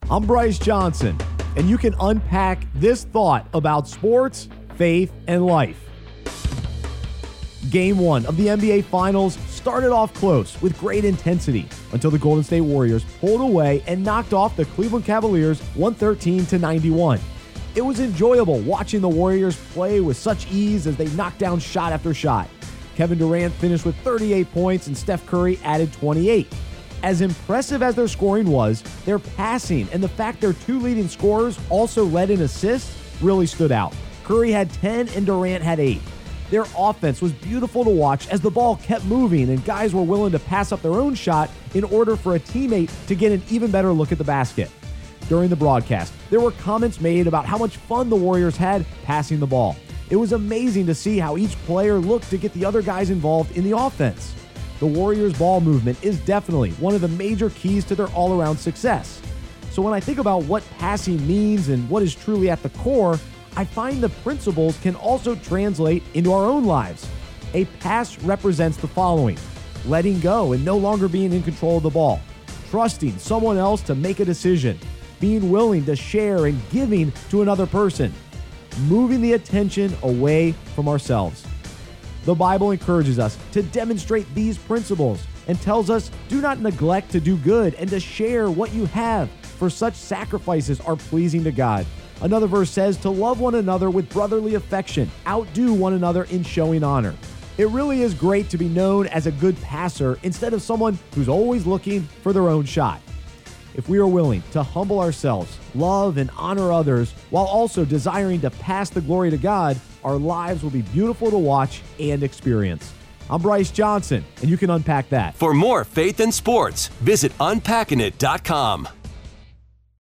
I'm Bryce Johnson, and you can unpack this thought about sports, faith, and life. Game 1 of the NBA Finals started off close with great intensity until the Golden State Warriors pulled away and knocked off the Cleveland Cavaliers 113-91. It was enjoyable watching the Warriors play with such ease as they knocked down shot after shot. Kevin Durant finished with 38 points and Steph Curry added 28. As impressive as their scoring was, their passing and the fact their two leading scorers also led in assists really stood out. Curry had 10 and Durant had 8. Their offense was beautiful to watch as the ball kept moving and guys were willing to pass up their own shot in order for a teammate to get an even better look at the basket. During the broadcast, there were comments made about how much fun the Warriors had passing the ball. It was amazing to see how each player looked to get the other guys involved in the offense. The Warriors' ball movement is definitely one of the major keys to their all-around success. So when I think about what passing means and what is truly at the core, I find the principles can also translate into our own lives. A pass represents the following: letting go and no longer being in control of the ball, trusting someone else to make a decision, being willing to share and giving to another person, moving the attention away from ourselves. The Bible encourages us to demonstrate these principles and tells us, do not neglect to do good and to share what you have, for such sacrifices are pleasing to God. Another verse says to love one another with brotherly affection, outdo one another in showing honor. It really is great to be known as a good passer instead of someone who's always looking for their own shot. If we are willing to humble ourselves, love and honor others, while also desiring to pass the glory to God, our lives will be beautiful to watch and experience. I'm Bryce Johnson, and you can unpack that. For more faith and sports, visit unpackingit.com.